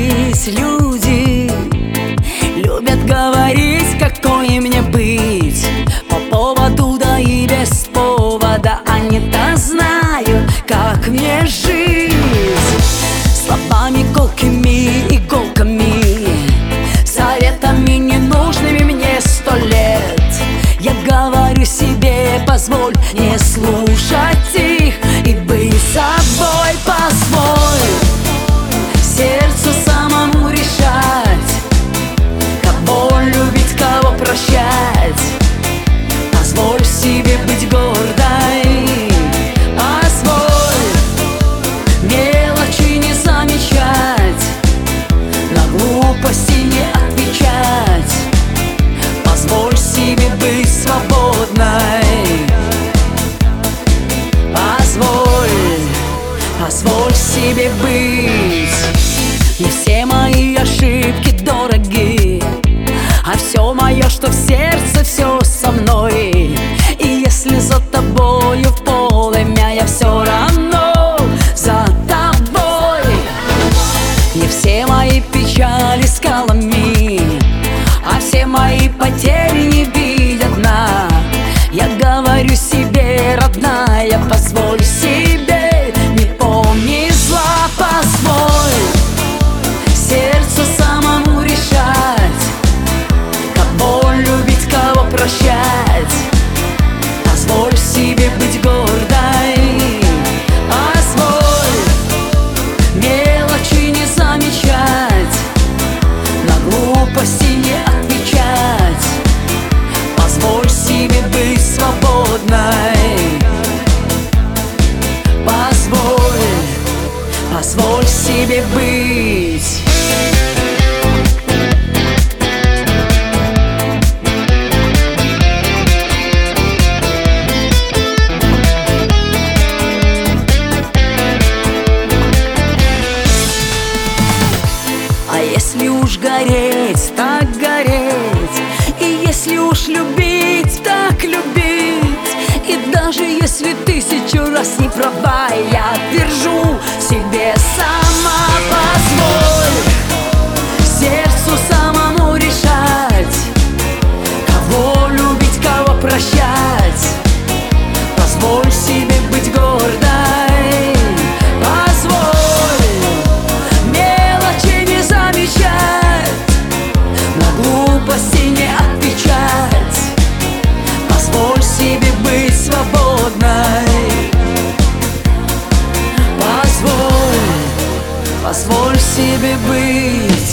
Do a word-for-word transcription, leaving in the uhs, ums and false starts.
говорить люди, любят говорить, какой мне быть. По поводу, да и без повода. Они-то знают, как мне жить. Словами колкими, иголками, советами ненужными мне сто лет. Я говорю себе, позволь не слушать их и быть собой. Позволь сердцу самому решать, кого любить, кого прощать. Позволь себе быть гордой. Позволь мелочи не замечать, на глупости не отвечать. Позволь себе быть свободной. Позволь, позволь себе быть. Не все мои ошибки дороги, а все мое, что в сердце, все со мной. И если за тобою в полымя, я все равно за тобой. Не все мои печали скалами, а все мои потери не видят дна. Я говорю себе, родная, позволь себе, не помни зла. Позволь сердцу самому решать, кого любить, кого прощать. Позволь себе быть гордой. Позволь мелочи не замечать, на глупости не отвечать. Позволь себе быть свободной. Позволь, позволь себе быть. А если уж гореть, так гореть, и если уж любить, так любить. И даже если тысячу раз не права, я держу себе сама. Позволь сердцу самому решать, кого любить, кого прощать. Позволь себе быть гордой. Позволь мелочи не замечать, на глупости не отвечать. Позволь себе быть свободной. Позволь, позволь себе быть.